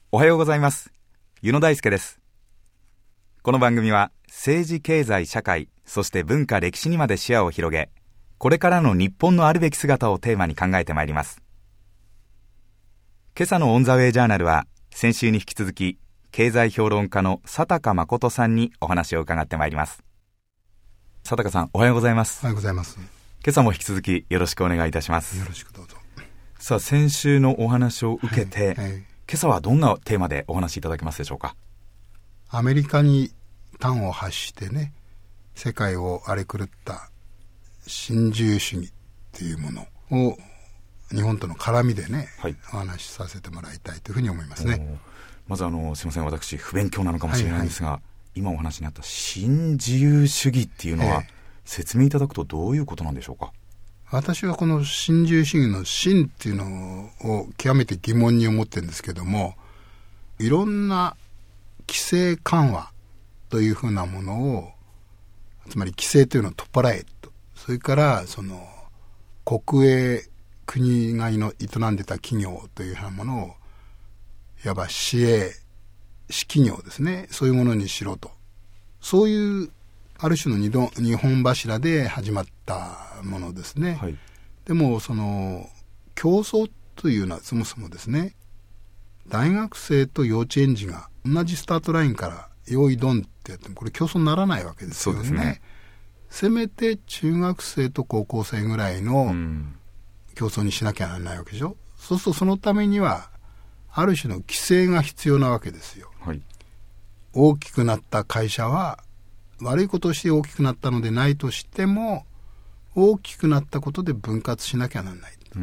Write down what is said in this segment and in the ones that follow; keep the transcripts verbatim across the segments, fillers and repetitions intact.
おはようございます。湯野大輔です。この番組は政治、経済、社会、そして文化、歴史にまで視野を広げ、これからの日本のあるべき姿をテーマに考えてまいります。今朝のオンザウェイジャーナルは、先週に引き続き経済評論家の佐高誠さんにお話を伺ってまいります。佐高さん、おはようございます。 おはようございます。 今朝も引き続きよろしくお願いいたします。 よろしくどうぞ。 さあ、先週のお話を受けて、はいはい、今朝はどんなテーマでお話しいただけますでしょうか。 アメリカに端を発してね、世界を荒れ狂った新自由主義っていうものを日本との絡みでね、はい、お話しさせてもらいたいというふうに思いますね。 まずあのすみません、私不勉強なのかもしれないんですが、はいはい、今お話にあった新自由主義っていうのは、えー、説明いただくとどういうことなんでしょうか。 私はこの新自由主義の新っていうのを極めて疑問に思ってるんですけども、いろんな規制緩和というふうなものを、つまり規制というのを取っ払えと、それからその国営国が営んでた企業というようなものをいわば私営私企業ですね、そういうものにしろと、そういうある種の二度二本柱で始まったものですね、はい、でもその競争というのはそもそもですね、大学生と幼稚園児が同じスタートラインから用意ドンってやってもこれ競争にならないわけですよね。そうですね。せめて中学生と高校生ぐらいの競争にしなきゃならないわけでしょ。そうするとそのためにはある種の規制が必要なわけですよ、はい、大きくなった会社は悪いことをして大きくなったのでないとしても、大きくなったことで分割しなきゃならない、うん、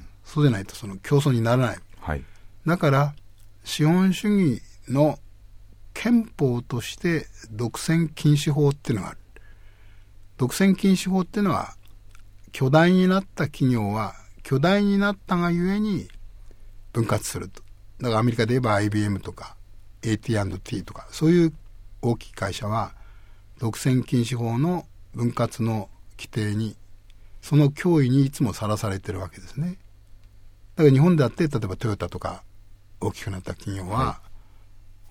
そうでないとその競争にならない、はい、だから資本主義の憲法として独占禁止法っていうのがある。独占禁止法っていうのは、巨大になった企業は巨大になったがゆえに分割すると。だからアメリカで言えば アイビーエム とか エーティーアンドティー とかそういう大きい会社は独占禁止法の分割の規定に、その脅威にいつもさらされてるわけですね。だから日本であって、例えばトヨタとか大きくなった企業は、はい、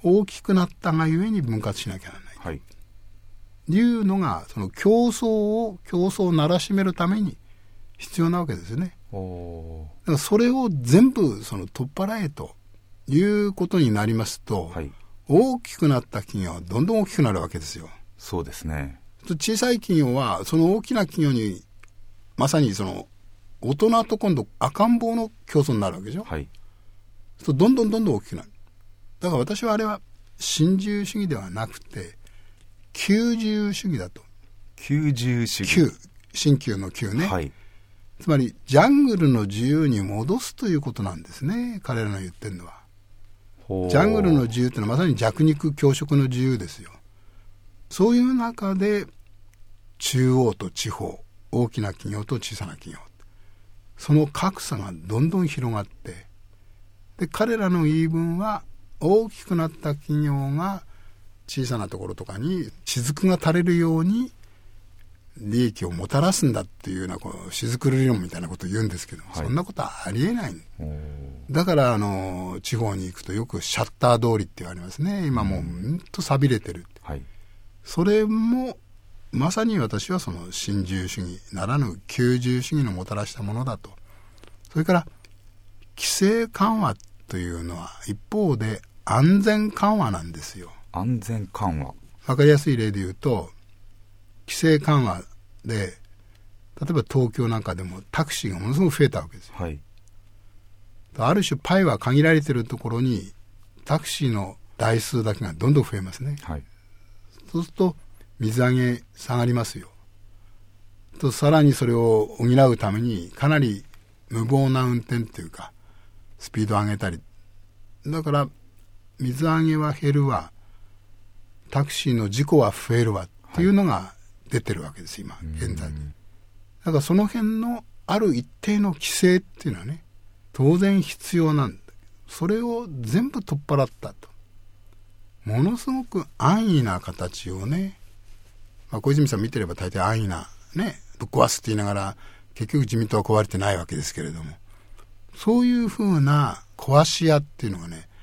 大きくなったがゆえに分割しなきゃならない、はい、いうのがその競争を競争をならしめるために必要なわけですよね。おだからそれを全部その取っ払えということになりますと、はい、大きくなった企業はどんどん大きくなるわけですよ。 そうですね。 小さい企業はその大きな企業にまさにその大人と今度赤ん坊の競争になるわけでしょ、はい、そうどんどんどんどん大きくなる。だから私はあれは新自由主義ではなくて旧自由主義だと。 旧自由主義、 旧新旧の旧ね、はい、つまりジャングルの自由に戻すということなんですね、彼らの言ってるのは。ジャングルの自由というのはまさに弱肉強食の自由ですよ。そういう中で中央と地方、大きな企業と小さな企業、その格差がどんどん広がって、で彼らの言い分は大きくなった企業が小さなところとかに雫が垂れるように利益をもたらすんだっていうようなこう雫理論みたいなことを言うんですけども、はい、そんなことはありえない。だからあの地方に行くとよくシャッター通りって言われますね。今もうほんと寂れてる、はい、それもまさに私はその新自由主義ならぬ旧自由主義のもたらしたものだと。それから規制緩和というのは一方で安全緩和なんですよ。 安全緩和、 わかりやすい例で言うと、規制緩和で例えば東京なんかでもタクシーがものすごく増えたわけですよ、はい、ある種パイは限られているところにタクシーの台数だけがどんどん増えますね、はい、そうすると水揚げ下がりますよと、さらにそれを補うためにかなり無謀な運転というかスピードを上げたり、だから水揚げは減るわ、タクシーの事故は増えるわっていうのが出てるわけです今現在。だからその辺のある一定の規制っていうのはね、当然必要なんだ。それを全部取っ払ったと、ものすごく安易な形をね、まあ、小泉さん見てれば大抵安易なね、ぶっ壊すって言いながら結局自民党は壊れてないわけですけれども、そういうふうな壊し屋っていうのがね、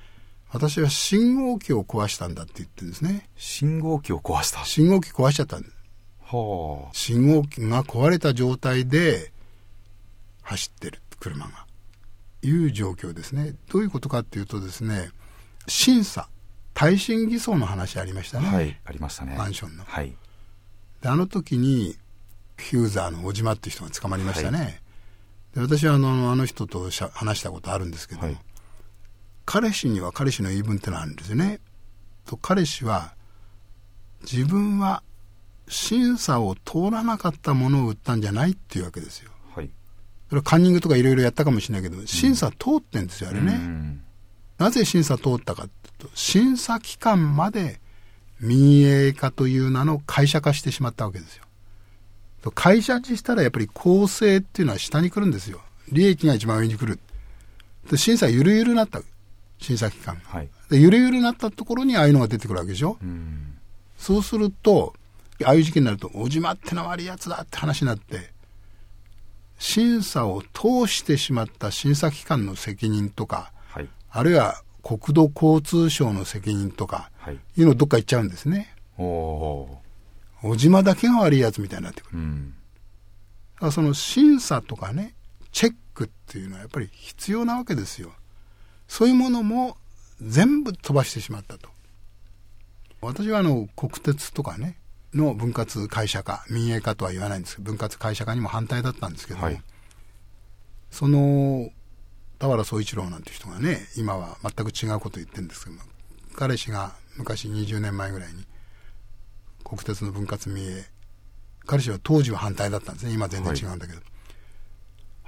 私は信号機を壊したんだって言ってるんですね。 信号機を壊した。 信号機壊しちゃったんです。 はあ。 信号機が壊れた状態で走ってる車がいう状況ですね。どういうことかっていうとですね、審査、耐震偽装の話ありましたね。 はい、ありましたね。 マンションの。 はい。 で、あの時にヒューザーの小島っていう人が捕まりましたね。はい、で、私はあのあの人としゃ話したことあるんですけど、はい、彼氏には彼氏の言い分ってのがあるんですよね。と彼氏は自分は審査を通らなかったものを売ったんじゃないっていうわけですよ。 はい。 それはカンニングとかいろいろやったかもしれないけど、審査通ってんですよ、あれね。うん、なぜ審査通ったかっていうと、審査機関まで民営化という名の会社化してしまったわけですよ。会社にしたらやっぱり公正っていうのは下に来るんですよ。利益が一番上に来る。で、審査ゆるゆるになった。審査機関が。はい、でゆるゆるになったところにああいうのが出てくるわけでしょ。うん、そうすると、ああいう時期になると、小島ってのは悪いやつだって話になって、審査を通してしまった審査機関の責任とか、はい、あるいは国土交通省の責任とか、はい、いうのどっか行っちゃうんですね。お小島だけが悪いやつみたいになってくる。うん、だからその審査とかね、チェックっていうのはやっぱり必要なわけですよ。そういうものも全部飛ばしてしまったと。私はあの国鉄とかね、の分割会社化、民営化とは言わないんですけど、分割会社化にも反対だったんですけども、はい、その田原総一郎なんていう人がね、今は全く違うことを言ってるんですけども、彼氏が昔にじゅうねんまえぐらいに国鉄の分割民営、彼氏は当時は反対だったんですね。今全然違うんだけど、はい、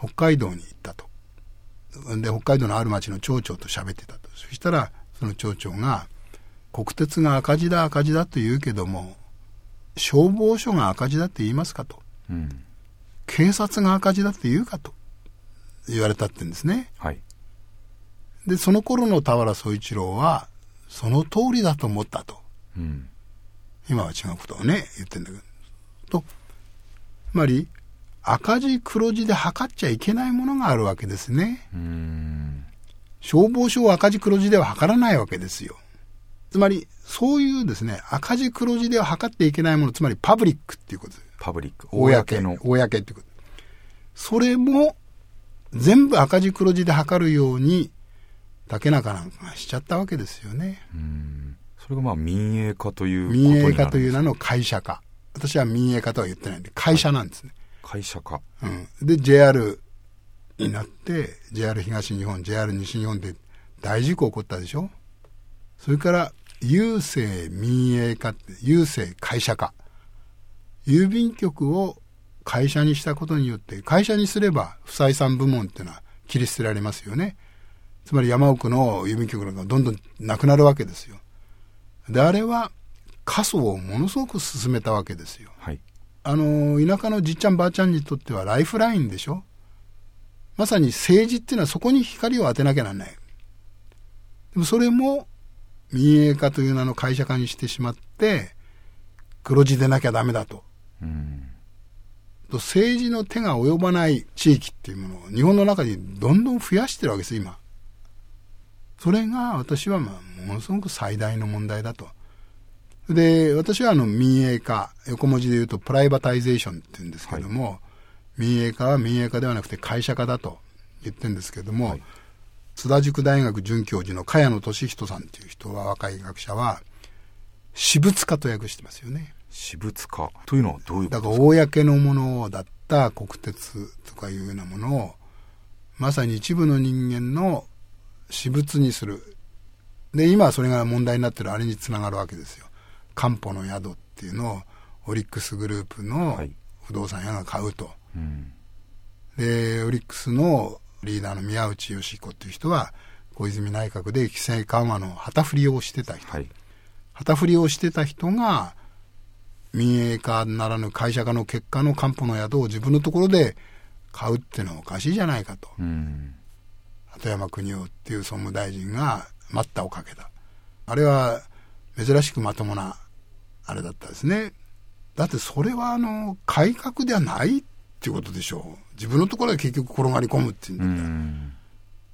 北海道に行ったと。で、北海道のある町の町長と喋ってたと。そしたらその町長が、国鉄が赤字だ赤字だと言うけども、消防署が赤字だって言いますかと、うん、警察が赤字だって言うかと言われたって言うんですね。はい、でその頃の田原総一郎はその通りだと思ったと、うん、今は違うことをね言ってるんだけど、とつまり赤字黒字で測っちゃいけないものがあるわけですね。うーん、消防署を赤字黒字では測らないわけですよ。つまりそういうですね、赤字黒字では測っていけないもの、つまりパブリックっていうことです。 パブリック、 公の公っていうこと。それも全部赤字黒字で測るように竹中なんかがしちゃったわけですよね。 うーん、それがまあ民営化ということになるんです。 民営化という名の会社化。私は民営化とは言ってないんで会社なんですね。 はい、会社化。 うん。で ジェイアール になって ジェイアール 東日本、ジェイアール 西日本で大事故起こったでしょ。それから郵政民営化って、郵政会社化。郵便局を会社にしたことによって、会社にすれば不採算部門っていうのは切り捨てられますよね。つまり山奥の郵便局なんかどんどんなくなるわけですよ。で、あれは過疎をものすごく進めたわけですよ。はい、あの、田舎のじっちゃんばあちゃんにとってはライフラインでしょ。まさに政治っていうのはそこに光を当てなきゃならない。でもそれも民営化という名の会社化にしてしまって黒字でなきゃダメだと、うん、と政治の手が及ばない地域っていうものを日本の中にどんどん増やしてるわけです今。それが私はまあものすごく最大の問題だと。で、私はあの民営化、横文字で言うとプライバタイゼーションって言うんですけども、はい、民営化は民営化ではなくて会社化だと言ってるんですけども、はい、津田塾大学准教授の茅野俊人さんという人は、若い学者は私物化と訳してますよね。 私物化というのはどういうことですか？ だから公のものだった国鉄とかいうようなものをまさに一部の人間の私物にする。で、今はそれが問題になってるあれにつながるわけですよ。かんぽの宿っていうのをオリックスグループの不動産屋が買うと、はい、うん、でオリックスのリーダーの宮内義彦っていう人は小泉内閣で規制緩和の旗振りをしてた人、はい、旗振りをしてた人が民営化ならぬ会社化の結果のかんぽの宿を自分のところで買うっていうのはおかしいじゃないかと、うん、鳩山邦夫っていう総務大臣が待ったをかけた。あれは珍しくまともなあれだったですね。だってそれはあの改革ではないっていうことでしょう。自分のところで結局転がり込むっていうんだったら、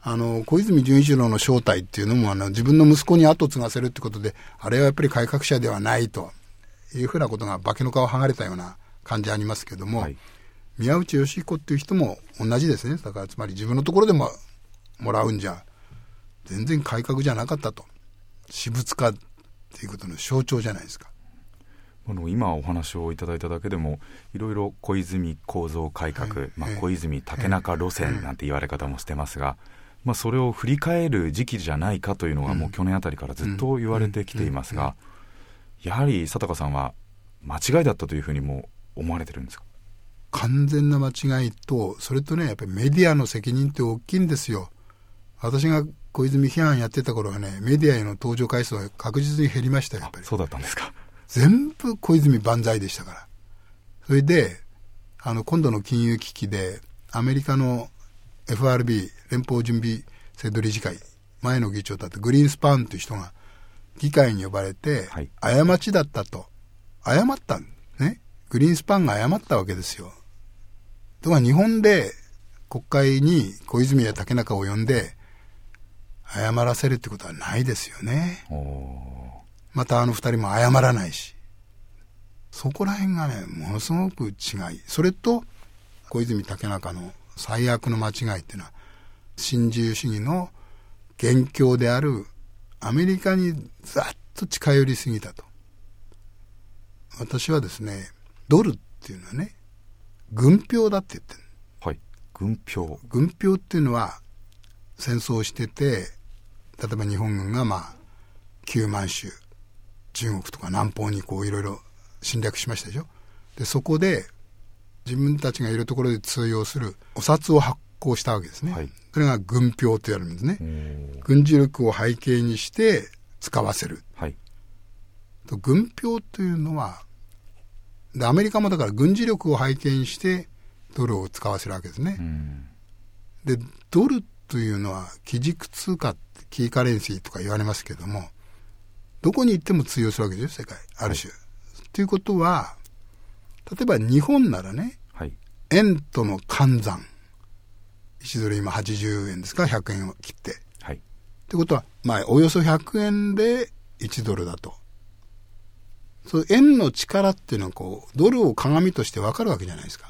あの小泉純一郎の正体っていうのもあの自分の息子に後継がせるってことで、あれはやっぱり改革者ではないというふうなことが化けの皮剥がれたような感じありますけども、はい、宮内義彦っていう人も同じですね。だからつまり自分のところでももらうんじゃ全然改革じゃなかったと、私物化っていうことの象徴じゃないですか。 あの今お話をいただいただけでもいろいろ小泉構造改革、はい、まあ、小泉竹中路線なんて言われ方もしてますが、まあ、それを振り返る時期じゃないかというのがもう去年あたりからずっと言われてきていますが、やはり佐高さんは間違いだったというふうにも思われてるんですか？ 完全な間違いと、それとねやっぱりメディアの責任って大きいんですよ。私が小泉批判やってた頃はね、メディアへの登場回数は確実に減りましたよ。やっぱりそうだったんですか。 全部小泉万歳でしたから。それであの今度の金融危機でアメリカの エフアールビー 連邦準備制度理事会前の議長だったグリーンスパーンという人が議会に呼ばれて、はい、過ちだったと謝ったね。グリーンスパンが謝ったわけですよ。とか日本で国会に小泉や竹中を呼んで謝らせるってことはないですよね。またあの二人も謝らないし、そこら辺がねものすごく違い、それと小泉竹中の最悪の間違いっていうのは新自由主義の元凶であるアメリカにざっと近寄りすぎたと。私はですね、ドルっていうのはね軍票だって言ってる。 はい、軍票。 軍票っていうのは戦争をしてて、例えば日本軍がまあきゅうまん州中国とか南方にこういろいろ侵略しましたでしょ。でそこで自分たちがいるところで通用するお札を発行したわけですね、はい、それが軍票と言われるんですね。軍事力を背景にして使わせる、はい、と軍票というのはでアメリカもだから軍事力を背景にしてドルを使わせるわけですね。でドルというのは基軸通貨、キーカレンシーとか言われますけども、どこに行っても通用するわけですよ、世界ある種、はい、ということは例えば日本ならね、はい、円との換算いちドル今はちじゅうえんですか、ひゃくえんを切って、はい、ってことは、まあ、およそひゃくえんでいちドルだと。そう円の力っていうのはこうドルを鏡として分かるわけじゃないですか、うん、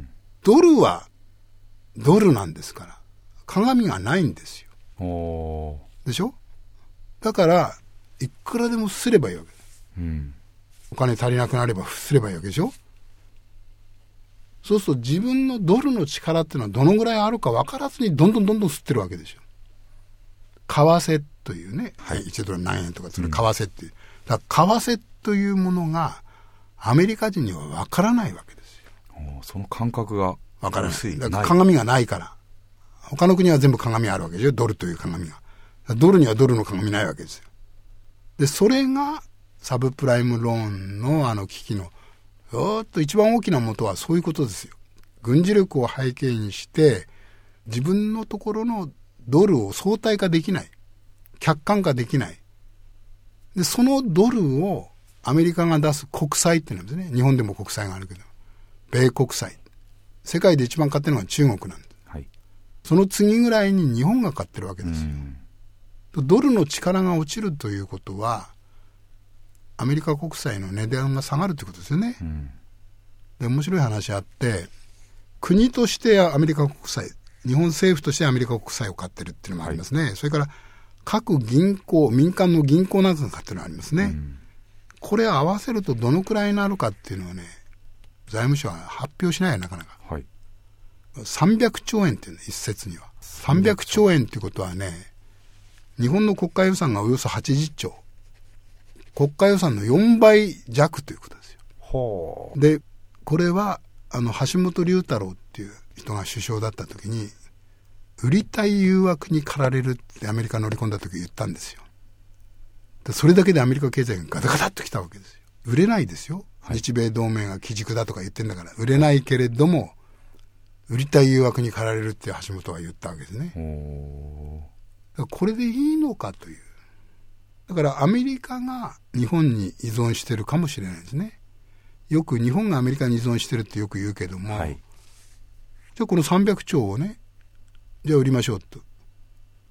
ドルはドルなんですから鏡がないんですよ。おでしょ。だからいくらでもすればいいわけです、うん、お金足りなくなればすればいいわけでしょ。そうすると自分のドルの力っていうのはどのぐらいあるか分からずにどんどんどんどん吸ってるわけですよ。為替というね、はい、いちドル何円とかする為替っていう、うん、だから為替というものがアメリカ人には分からないわけですよ。 その感覚が分からない。だから鏡がないから。他の国は全部鏡あるわけでしょ、ドルという鏡が。ドルにはドルの鏡ないわけですよ。でそれがサブプライムローンのあの危機のずっと一番大きな元はそういうことですよ。軍事力を背景にして自分のところのドルを相対化できない、客観化できない。でそのドルをアメリカが出す国債っていうんですね。日本でも国債があるけど、米国債、世界で一番買ってるのが中国なんです、はい、その次ぐらいに日本が買ってるわけですよ。ドルの力が落ちるということはアメリカ国債の値段が下がるということですよね、うん、で面白い話あって、国としてアメリカ国債、日本政府としてアメリカ国債を買ってるっていうのもありますね、はい、それから各銀行、民間の銀行なんかが買ってるのがありますね、うん、これを合わせるとどのくらいになるかっていうのはね、財務省は発表しないよなかなか、はい、さんびゃくちょうえんっていうの、一説にはさんびゃくちょうえんっていうことはね、日本の国家予算がおよそはちじゅっちょう、国家予算のよんばいじゃくということですよ。ほう。でこれはあの橋本龍太郎っていう人が首相だった時に、売りたい誘惑に駆られるってアメリカ乗り込んだ時言ったんですよ。でそれだけでアメリカ経済がガタガタっときたわけですよ。売れないですよ、はい、日米同盟が基軸だとか言ってんだから売れないけれども、売りたい誘惑に駆られるって橋本は言ったわけですね。だからこれでいいのかという。だからアメリカが日本に依存してるかもしれないですね。よく日本がアメリカに依存してるってよく言うけども、はい、じゃあこのさんびゃくちょうをね、じゃあ売りましょうと。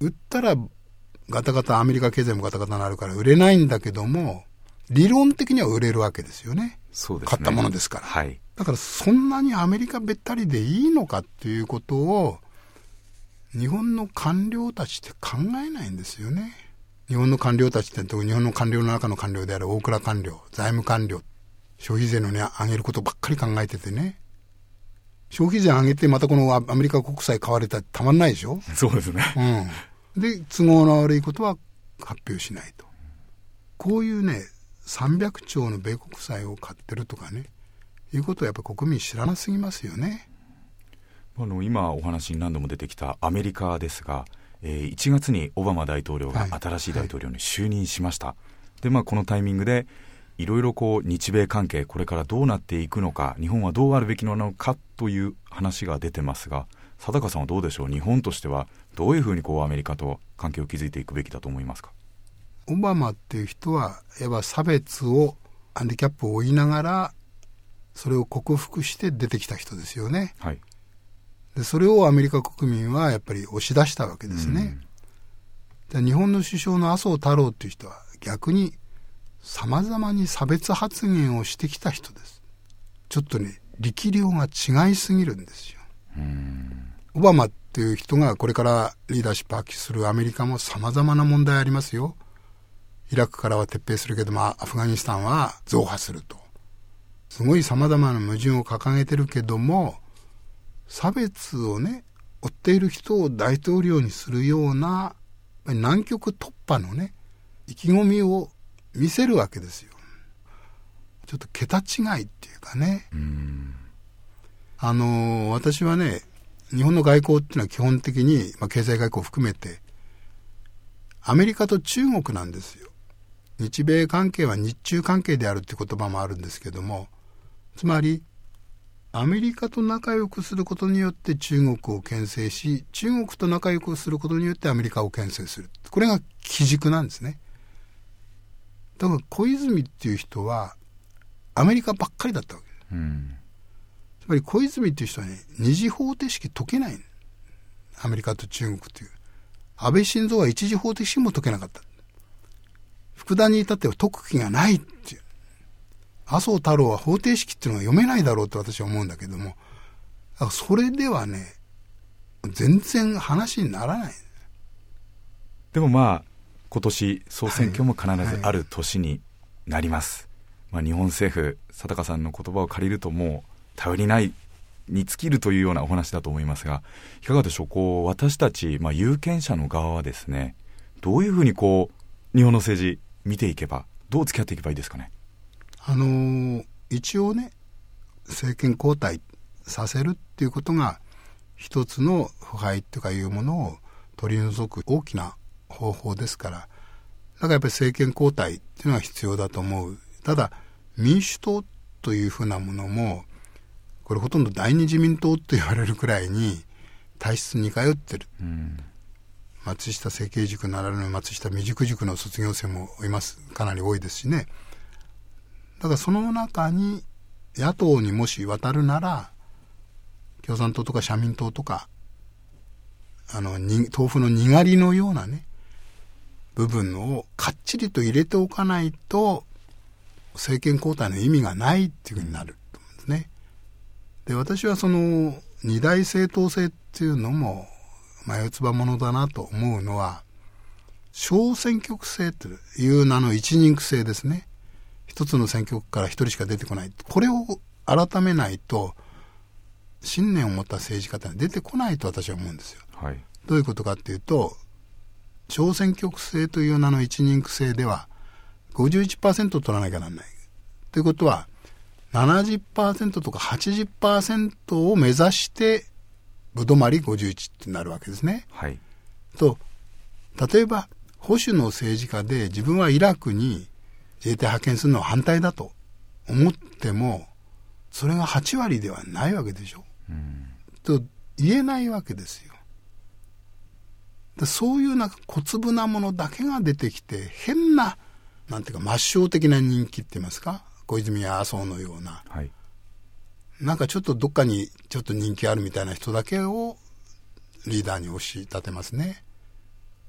売ったらガタガタ、アメリカ経済もガタガタになるから売れないんだけども、理論的には売れるわけですよね。 そうですね。 買ったものですから。 はい。 だからそんなにアメリカべったりでいいのかっていうことを日本の官僚たちって考えないんですよね。日本の官僚たちって日本の官僚の中の官僚である大蔵官僚、財務官僚、消費税のね上げることばっかり考えててね。消費税上げてまたこのアメリカ国債買われたらたまんないでしょ。 そうですね。 うん。で都合の悪いことは発表しないと。こういうねさんびゃくちょうの米国債を買ってるとかねいうことはやっぱり国民知らなすぎますよね。 あの今お話に何度も出てきたアメリカですが、えー、いちがつにオバマ大統領が新しい大統領に就任しました、はいはい、でまあこのタイミングでいろいろこう日米関係これからどうなっていくのか、日本はどうあるべきなのかという話が出てますが、佐高さんはどうでしょう。日本としてはどういうふうにこうアメリカと関係を築いていくべきだと思いますか。 オバマっていう人はやっぱ差別をハンディキャップを負いながらそれを克服して出てきた人ですよね、 はい、 でそれをアメリカ国民はやっぱり押し出したわけですね、うん、で日本の首相の麻生太郎っていう人は逆にさまざまに差別発言をしてきた人です。ちょっとね力量が違いすぎるんですよ。うんオバマっていう人がこれからリーダーシップ発揮するアメリカもさまざまな問題ありますよ。イラクからは撤兵するけどもアフガニスタンは増派すると、すごいさまざまな矛盾を掲げてるけども、差別をね追っている人を大統領にするような南極突破のね意気込みを見せるわけですよ。ちょっと桁違いっていうかね、うーんあの私はね日本の外交っていうのは基本的に、まあ、経済外交を含めてアメリカと中国なんですよ。日米関係は日中関係であるっていう言葉もあるんですけども、つまりアメリカと仲良くすることによって中国を牽制し、中国と仲良くすることによってアメリカを牽制する、これが基軸なんですね。だから小泉っていう人はアメリカばっかりだったわけです、うん、つまり小泉っていう人はね二次方程式解けない。アメリカと中国っていう安倍晋三は一次方程式も解けなかった。福田に至っては解く気がないっていう。麻生太郎は方程式っていうのが読めないだろうと私は思うんだけども、それではね全然話にならない。 でもまあ今年総選挙も必ずある年になります、はいはい、まあ、日本政府佐高さんの言葉を借りるともう頼りないに尽きるというようなお話だと思いますが、いかがでしょう。こう私たち、まあ、有権者の側はですねどういうふうにこう日本の政治見ていけば、どう付き合っていけばいいですかね。 あのー、一応ね政権交代させるっていうことが一つの腐敗とかいうものを取り除く大きな方法ですから、だからやっぱり政権交代っていうのが必要だと思う。ただ民主党というふうなものもこれほとんど第二自民党と言われるくらいに体質に通ってる、うん、松下政経塾ならぬ松下未熟塾の卒業生もいます。かなり多いですしね。だからその中に野党にもし渡るなら共産党とか社民党とかあのに豆腐のにがりのようなね部分をかっちりと入れておかないと政権交代の意味がないっていうふうになると思うんですね。で私はその二大政党制っていうのも眉唾者だなと思うのは、小選挙区制という名の一人区制ですね。一つの選挙区から一人しか出てこない、これを改めないと信念を持った政治家は出てこないと私は思うんですよ、はい、どういうことかっていうと、小選挙区制という名の一人区制では ごじゅういちパーセント 取らなきゃならないということは ななじゅっパーセント とか はちじゅっパーセント を目指してぶどまりごじゅういちってなるわけですね、はい、と例えば保守の政治家で自分はイラクに自衛隊派遣するのは反対だと思ってもそれがはちわりではないわけでしょ、うん、と言えないわけですよ。でそういうなんか小粒なものだけが出てきて変ななんていうか抹消的な人気って言いますか、小泉や麻生のような、はい、なんかちょっとどっかにちょっと人気あるみたいな人だけをリーダーに押し立てますね。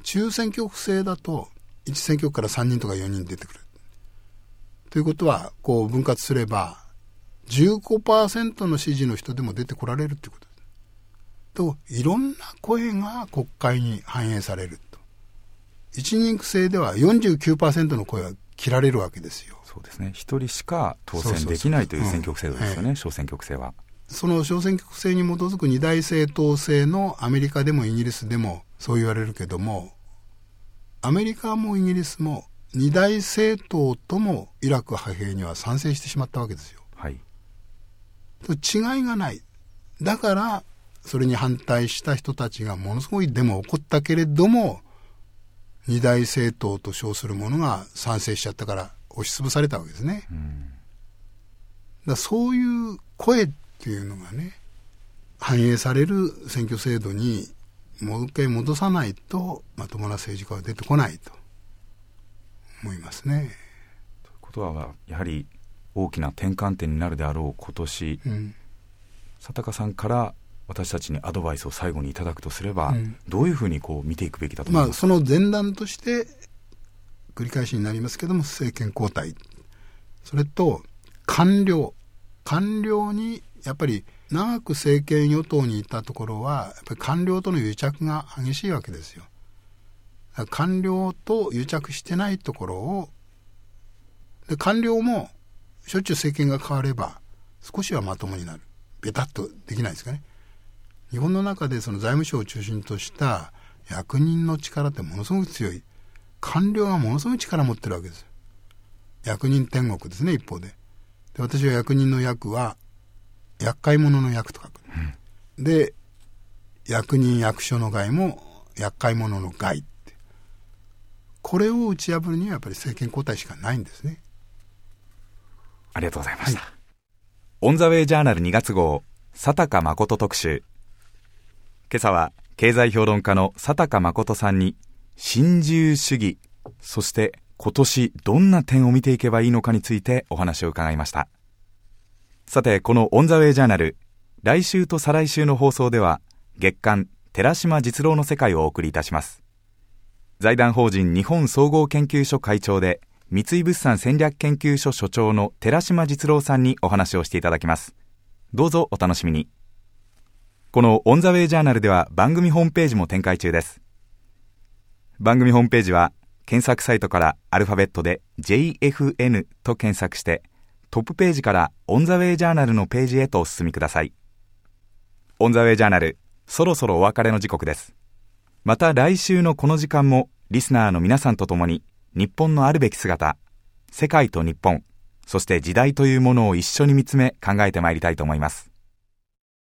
中選挙区制だといち選挙区からさんにんとかよにん出てくるということは、こう分割すれば じゅうごパーセント の支持の人でも出てこられるということです。と、いろんな声が国会に反映されると。一人区制では よんじゅうきゅうパーセント の声は切られるわけですよ。 そうですね。一人しか当選できないという選挙区制度ですよね、小選挙区制は。 その小選挙区制に基づく二大政党制のアメリカでもイギリスでもそう言われるけども、アメリカもイギリスも二大政党ともイラク派兵には賛成してしまったわけですよ。 はい。 違いがない。だからそれに反対した人たちがものすごいデモを起こったけれども、二大政党と称するものが賛成しちゃったから押しつぶされたわけですね。うん、だからそういう声っていうのがね、反映される選挙制度にもう一回戻さないとまともな政治家は出てこないと思いますね。 ということはやはり大きな転換点になるであろう今年、うん、佐高さんから私たちにアドバイスを最後にいただくとすれば、うん、どういうふうにこう見ていくべきだと思いますか。 まあ、その前段として繰り返しになりますけども、政権交代、それと官僚官僚にやっぱり長く政権与党にいたところはやっぱり官僚との癒着が激しいわけですよ。官僚と癒着してないところをで、官僚もしょっちゅう政権が変われば少しはまともになる。ベタッとできないですかね。日本の中でその財務省を中心とした役人の力ってものすごく強い。官僚がものすごい力を持ってるわけです。役人天国ですね、一方で。で、私は役人の役は厄介者の役と書く、うん、で、役人役所の害も厄介者の害って、これを打ち破るにはやっぱり政権交代しかないんですね。 ありがとうございました。はい、オンザウェイジャーナルにがつ号佐高誠特集。今朝は経済評論家の佐高誠さんに新自由主義、そして今年どんな点を見ていけばいいのかについてお話を伺いました。さて、このオンザウェイジャーナル、来週と再来週の放送では月刊寺島実郎の世界をお送りいたします。財団法人日本総合研究所会長で三井物産戦略研究所所長の寺島実郎さんにお話をしていただきます。どうぞお楽しみに。このオンザウェイジャーナルでは番組ホームページも展開中です。番組ホームページは検索サイトからアルファベットで ジェイエフエヌ と検索して、トップページからオンザウェイジャーナルのページへとお進みください。オンザウェイジャーナル、そろそろお別れの時刻です。また来週のこの時間もリスナーの皆さんと共に日本のあるべき姿、世界と日本、そして時代というものを一緒に見つめ考えてまいりたいと思います。